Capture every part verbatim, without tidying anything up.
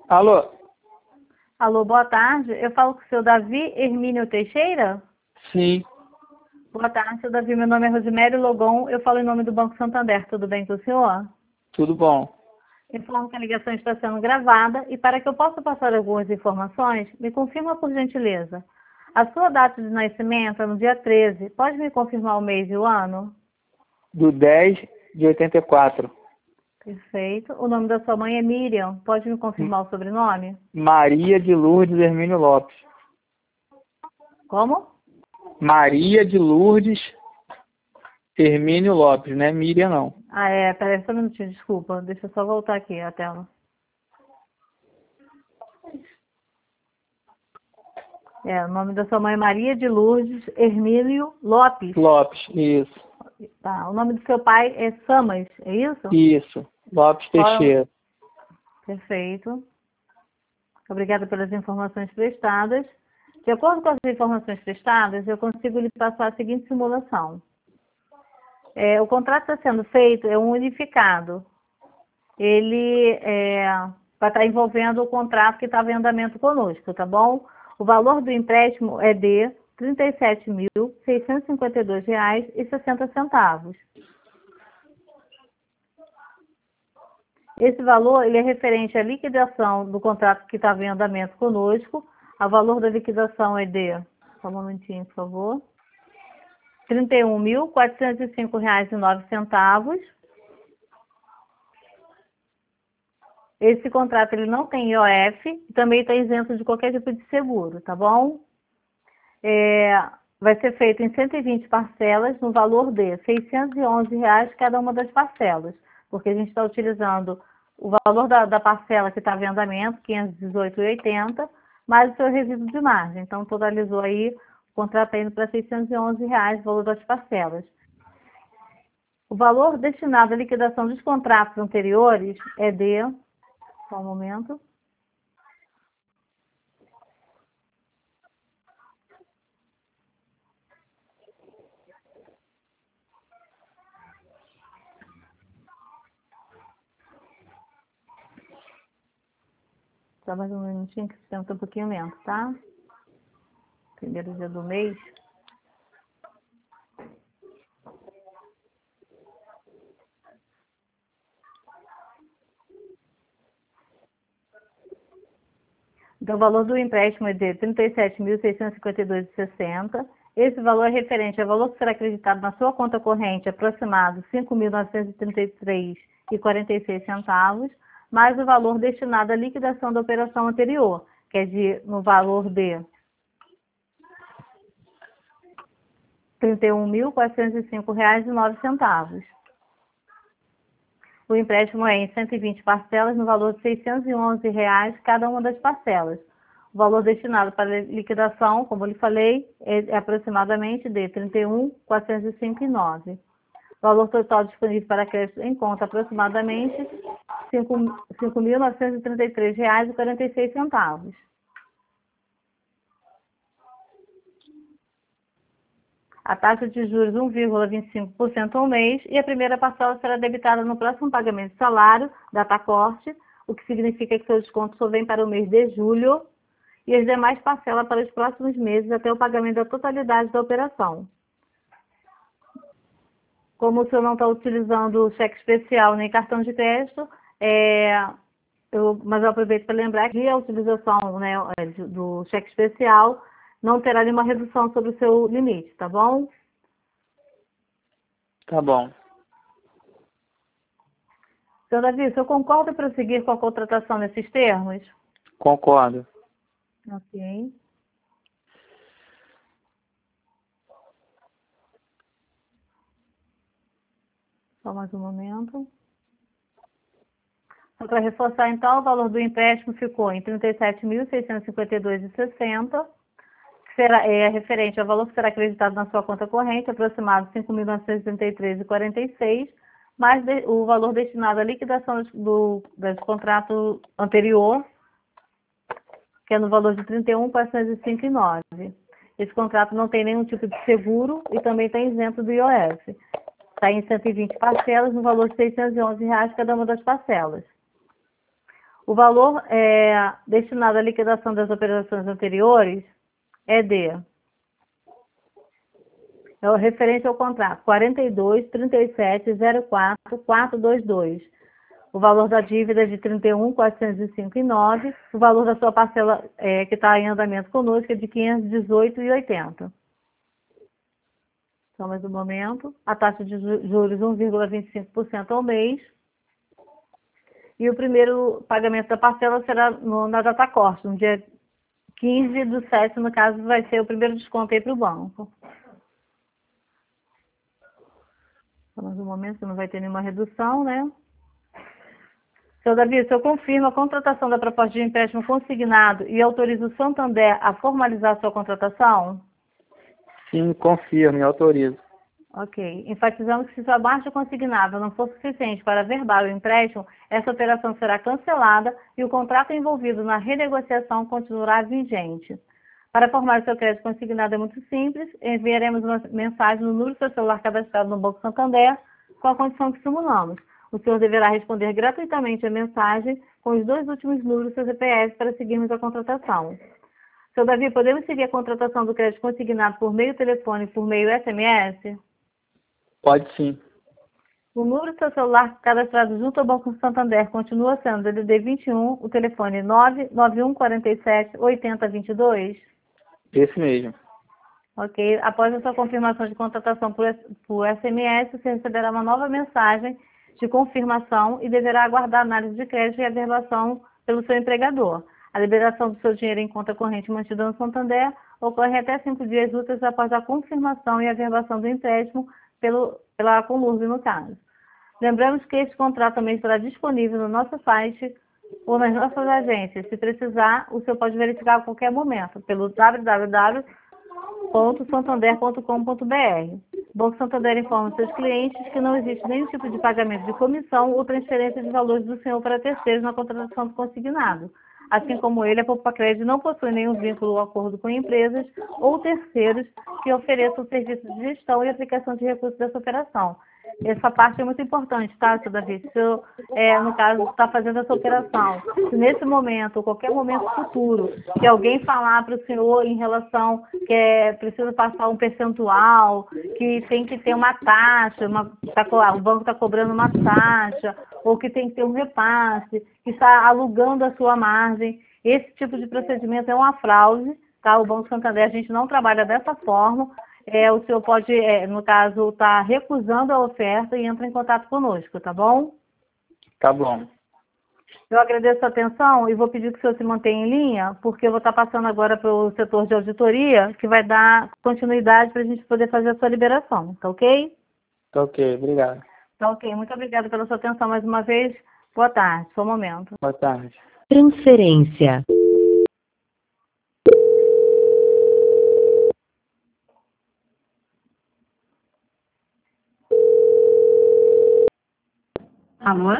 Alô? Alô, boa tarde. Eu falo com o seu Davi Hermínio Teixeira? Sim, Boa tarde, seu Davi. Meu nome é Rosimério Logon. Eu falo em nome do Banco Santander. Tudo bem com o senhor? tudo bom. Informo que a ligação está sendo gravada e para que eu possa passar algumas informações, me confirma por gentileza. A sua data de nascimento é no dia treze. Pode me confirmar o mês e o ano? Do dez de oitenta e quatro. Perfeito. O nome da sua mãe é Miriam. Pode me M- confirmar o sobrenome? Maria de Lourdes Hermínio Lopes. Como? Maria de Lourdes Hermínio Lopes, né? Miriam não. Ah, é. Peraí, só um minutinho, desculpa. Deixa eu só voltar aqui a tela. É, o nome da sua mãe é Maria de Lourdes Hermílio Lopes. Lopes, isso. Tá. O nome do seu pai é Samas, é isso? Isso. Lopes Qual é o- Teixeira. Perfeito. Obrigada pelas informações prestadas. De acordo com as informações prestadas, eu consigo lhe passar a seguinte simulação. É, o contrato está sendo feito, é um unificado. Ele é, vai estar envolvendo o contrato que estava em andamento conosco, tá bom? O valor do empréstimo é de trinta e sete mil, seiscentos e cinquenta e dois reais e sessenta centavos. Esse valor ele é referente à liquidação do contrato que estava em andamento conosco. O valor da liquidação é de, só um momentinho, por favor, trinta e um mil, quatrocentos e cinco reais e nove centavos. Esse contrato ele não tem I O F e também está isento de qualquer tipo de seguro, tá bom? É, vai ser feito em cento e vinte parcelas no valor de seiscentos e onze reais cada uma das parcelas, porque a gente está utilizando o valor da, da parcela que está em andamento, quinhentos e dezoito reais e oitenta centavos, mais o seu resíduo de margem. Então, totalizou aí, o contrato está indo para seiscentos e onze reais o valor das parcelas. O valor destinado à liquidação dos contratos anteriores é de... Só um momento. Só mais um minutinho que o sistema está um pouquinho lento, tá? Primeiro dia do mês. Então, o valor do empréstimo é de trinta e sete mil, seiscentos e cinquenta e dois reais e sessenta centavos. Esse valor é referente ao valor que será acreditado na sua conta corrente, aproximado cinco mil novecentos e trinta e três reais e quarenta e seis centavos, mais o valor destinado à liquidação da operação anterior, que é de, no valor de trinta e um mil, quatrocentos e cinco reais e nove centavos. O empréstimo é em cento e vinte parcelas no valor de seiscentos e onze reais cada uma das parcelas. O valor destinado para liquidação, como eu lhe falei, é aproximadamente de trinta e um mil, quatrocentos e cinco reais e nove centavos. O valor total disponível para crédito em conta aproximadamente cinco mil novecentos e trinta e três reais e quarenta e seis centavos. A taxa de juros um vírgula vinte e cinco por cento ao mês e a primeira parcela será debitada no próximo pagamento de salário, data corte, o que significa que seu desconto só vem para o mês de julho e as demais parcelas para os próximos meses até o pagamento da totalidade da operação. Como o senhor não está utilizando cheque especial nem cartão de crédito, é, eu, mas eu aproveito para lembrar que a utilização, né, do cheque especial não terá nenhuma redução sobre o seu limite, tá bom? Tá bom. Senhor Davi, o senhor concorda em prosseguir com a contratação nesses termos? Concordo. Ok. Só mais um momento. Só para reforçar, então, o valor do empréstimo ficou em trinta e sete mil, seiscentos e cinquenta e dois reais e sessenta centavos, que será, é referente ao valor que será acreditado na sua conta corrente, aproximado cinco mil novecentos e trinta e três reais e quarenta e seis centavos, mais de, o valor destinado à liquidação do, do contrato anterior, que é no valor de trinta e um mil, quatrocentos e cinco reais e nove centavos. Esse contrato não tem nenhum tipo de seguro e também está isento do I O F. Está em cento e vinte parcelas, no valor de seiscentos e onze reais cada uma das parcelas. O valor é, destinado à liquidação das operações anteriores é de, é o referente ao contrato, quarenta e dois, trinta e sete, zero quatro, quatrocentos e vinte e dois. O valor da dívida é de trinta e um mil quatrocentos e cinco reais e nove centavos. O valor da sua parcela é, que está em andamento conosco é de quinhentos e dezoito reais e oitenta centavos. Só mais um momento. A taxa de juros um vírgula vinte e cinco por cento ao mês. E o primeiro pagamento da parcela será no, na data corte, no dia quinze do sete, no caso, vai ser o primeiro desconto aí para o banco. Só mais um momento, não vai ter nenhuma redução, né? Seu Davi, o senhor confirma a contratação da proposta de empréstimo consignado e autoriza o Santander a formalizar a sua contratação? Sim, confirmo e autorizo. Ok. Enfatizamos que se sua baixa consignada não for suficiente para averbar o empréstimo, essa operação será cancelada e o contrato envolvido na renegociação continuará vigente. Para formar o seu crédito consignado é muito simples, enviaremos uma mensagem no número do seu celular cadastrado no Banco Santander com a condição que simulamos. O senhor deverá responder gratuitamente a mensagem com os dois últimos números do seu C P F para seguirmos a contratação. Seu Davi, podemos seguir a contratação do crédito consignado por meio telefônico e por meio S M S? Pode sim. O número do seu celular cadastrado junto ao Banco Santander continua sendo D D D vinte e um, o telefone nove nove um quatro sete, oito zero dois dois? Esse mesmo. Ok. Após a sua confirmação de contratação por, por S M S, você receberá uma nova mensagem de confirmação e deverá aguardar a análise de crédito e averbação pelo seu empregador. A liberação do seu dinheiro em conta corrente mantida no Santander ocorre até cinco dias úteis após a confirmação e averbação do empréstimo pelo, pela Conlurb, no caso. Lembramos que este contrato também estará disponível no nosso site ou nas nossas agências. Se precisar, o senhor pode verificar a qualquer momento pelo w w w ponto santander ponto com ponto b r. O Banco Santander informa seus clientes que não existe nenhum tipo de pagamento de comissão ou transferência de valores do senhor para terceiros na contratação do consignado. Assim como ele, a Poupa-Crédito não possui nenhum vínculo ou acordo com empresas ou terceiros que ofereçam serviços de gestão e aplicação de recursos dessa operação. Essa parte é muito importante, tá, seu Davi? Se o senhor, é, no caso, está fazendo essa operação, se nesse momento, ou qualquer momento futuro, que alguém falar para o senhor em relação que é preciso passar um percentual, que tem que ter uma taxa, uma, tá, o banco está cobrando uma taxa, ou que tem que ter um repasse, que está alugando a sua margem, esse tipo de procedimento é uma fraude, tá? O Banco Santander, a gente não trabalha dessa forma. É, o senhor pode, é, no caso, estar tá recusando a oferta e entra em contato conosco, tá bom? Tá bom. Eu agradeço a atenção e vou pedir que o senhor se mantenha em linha, porque eu vou estar tá passando agora para o setor de auditoria, que vai dar continuidade para a gente poder fazer a sua liberação, tá ok? Tá ok, obrigado. Tá ok, muito obrigada pela sua atenção mais uma vez. Boa tarde, seu momento. Boa tarde. Transferência. Alô?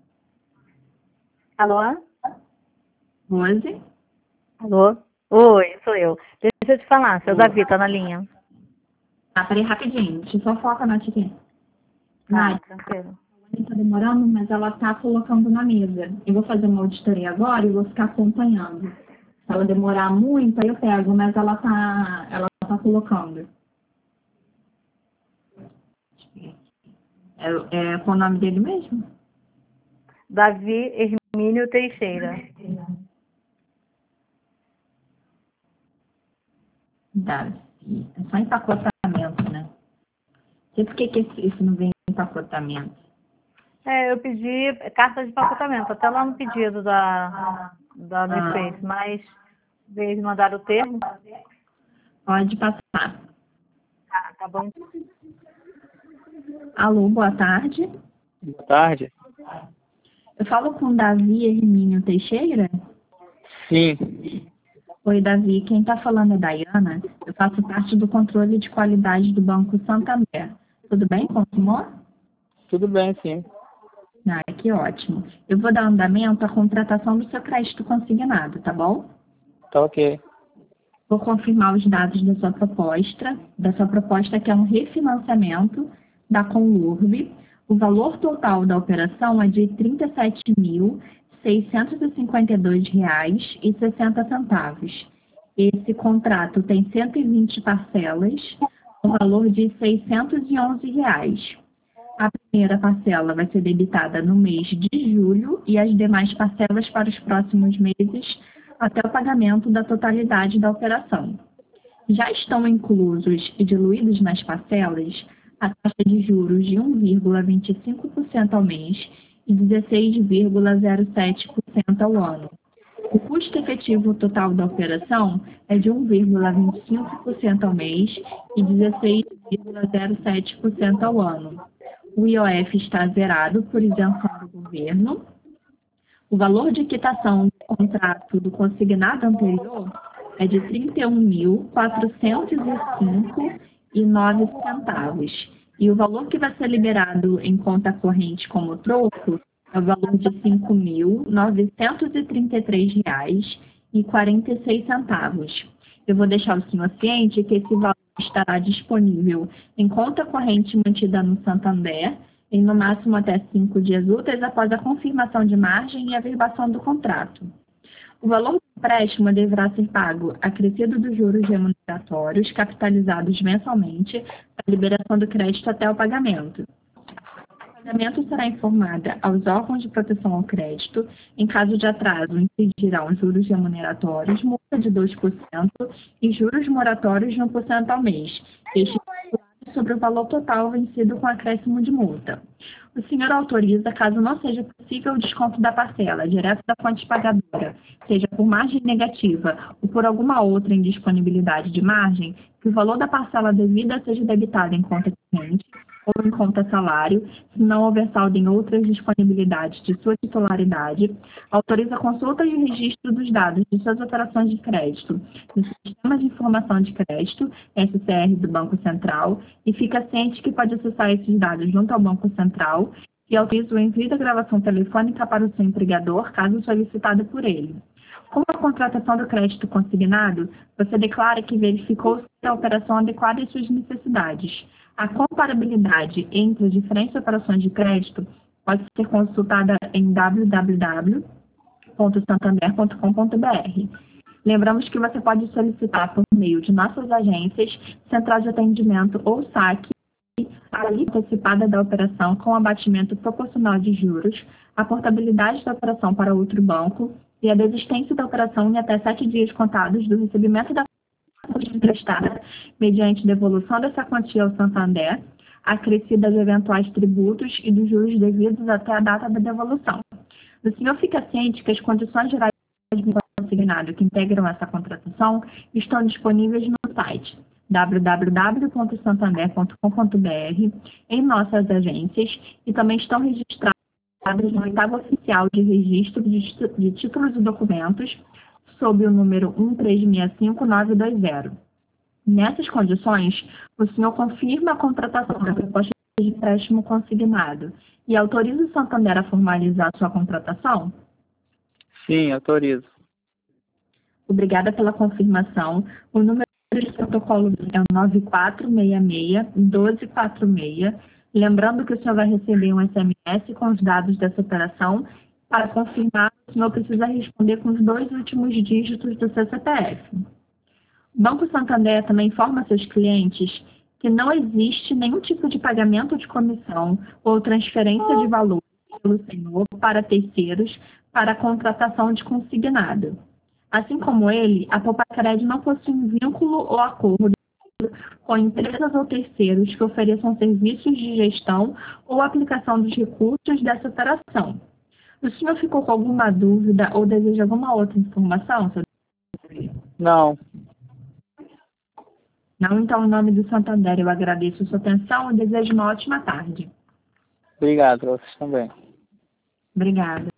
Alô? Rose? Alô? Oi, sou eu. Deixa eu te falar, seu Davi tá na linha. Ah, peraí, rapidinho. Deixa eu só falar com a Nath aqui. Ah, Nath, tranquilo. tá demorando, mas ela tá colocando na mesa. Eu vou fazer uma auditoria agora e vou ficar acompanhando. Se ela demorar muito, aí eu pego, mas ela tá, ela tá colocando. É, é qual o nome dele mesmo? Davi Hermínio Teixeira. Davi. É só empacotamento, né? E por que que isso não vem em empacotamento? É, eu pedi carta de empacotamento, até lá no pedido da, da Ah. Nefez, mas eles mandaram o termo. Pode passar. Tá, tá bom. Alô, boa tarde. Boa tarde. Eu falo com Davi Hermínio Teixeira? Sim. Oi, Davi. Quem está falando é Dayana. Eu faço parte do controle de qualidade do Banco Santander. Tudo bem com o senhor? Tudo bem, sim. Ah, que ótimo. Eu vou dar andamento à contratação do seu crédito consignado, tá bom? Tá ok. Vou confirmar os dados da sua proposta, da sua proposta que é um refinanciamento da Conlurb. O valor total da operação é de trinta e sete mil, seiscentos e cinquenta e dois reais e sessenta centavos. Esse contrato tem cento e vinte parcelas, no valor de seiscentos e onze reais. A primeira parcela vai ser debitada no mês de julho e as demais parcelas para os próximos meses até o pagamento da totalidade da operação. Já estão inclusos e diluídos nas parcelas a taxa de juros de um vírgula vinte e cinco por cento ao mês e dezesseis vírgula zero sete por cento ao ano. O custo efetivo total da operação é de um vírgula vinte e cinco por cento ao mês e dezesseis vírgula zero sete por cento ao ano. O I O F está zerado por isenção do governo. O valor de quitação do contrato do consignado anterior é de trinta e um mil, quatrocentos e cinco reais e nove centavos. E o valor que vai ser liberado em conta corrente como troco é o valor de cinco mil, novecentos e trinta e três reais e quarenta e seis centavos. Eu vou deixar o senhor ciente que esse valor estará disponível em conta corrente mantida no Santander em no máximo até cinco dias úteis após a confirmação de margem e averbação do contrato. O valor do empréstimo deverá ser pago acrescido dos juros remuneratórios capitalizados mensalmente para a liberação do crédito até o pagamento. O pagamento será informada aos órgãos de proteção ao crédito. Em caso de atraso, incidirão os juros remuneratórios, multa de dois por cento e juros moratórios de um por cento ao mês. Este sobre o valor total vencido com acréscimo de multa. O senhor autoriza, caso não seja possível o desconto da parcela direto da fonte pagadora, seja por margem negativa ou por alguma outra indisponibilidade de margem, que o valor da parcela devida seja debitado em conta corrente ou em conta salário, se não houver saldo em outras disponibilidades de sua titularidade, autoriza a consulta e o registro dos dados de suas operações de crédito no Sistema de Informação de Crédito, S C R do Banco Central, e fica ciente que pode acessar esses dados junto ao Banco Central e autoriza o envio da gravação telefônica para o seu empregador, caso solicitado por ele. Com a contratação do crédito consignado, você declara que verificou se a operação adequada às suas necessidades. A comparabilidade entre as diferentes operações de crédito pode ser consultada em w w w ponto santander ponto com ponto b r. Lembramos que você pode solicitar por meio de nossas agências, central de atendimento ou saque, a lista antecipada da operação com abatimento proporcional de juros, a portabilidade da operação para outro banco e a desistência da operação em até sete dias contados do recebimento da quantia emprestada, mediante devolução dessa quantia ao Santander, acrescida de eventuais tributos e dos juros devidos até a data da devolução. O senhor fica ciente que as condições gerais do consignado que integram essa contratação estão disponíveis no site w w w ponto santander ponto com ponto b r, em nossas agências, e também estão registradas no oitavo oficial de registro de títulos e documentos, sob o número um três seis cinco nove dois zero. Nessas condições, o senhor confirma a contratação da proposta de empréstimo consignado e autoriza o Santander a formalizar sua contratação? Sim, autorizo. Obrigada pela confirmação. O número de protocolo é o nove quatro seis seis, um dois quatro seis. Lembrando que o senhor vai receber um S M S com os dados dessa operação. Para confirmar, o senhor precisa responder com os dois últimos dígitos do seu C P F. O Banco Santander também informa seus clientes que não existe nenhum tipo de pagamento de comissão ou transferência de valor pelo senhor para terceiros para a contratação de consignado. Assim como ele, a Poupa-Crédito não possui um vínculo ou acordo com empresas ou terceiros que ofereçam serviços de gestão ou aplicação dos recursos dessa operação. O senhor ficou com alguma dúvida ou deseja alguma outra informação sobre isso? Não. Não, então, em nome do Santander, eu agradeço a sua atenção e desejo uma ótima tarde. Obrigado, vocês também. Obrigada.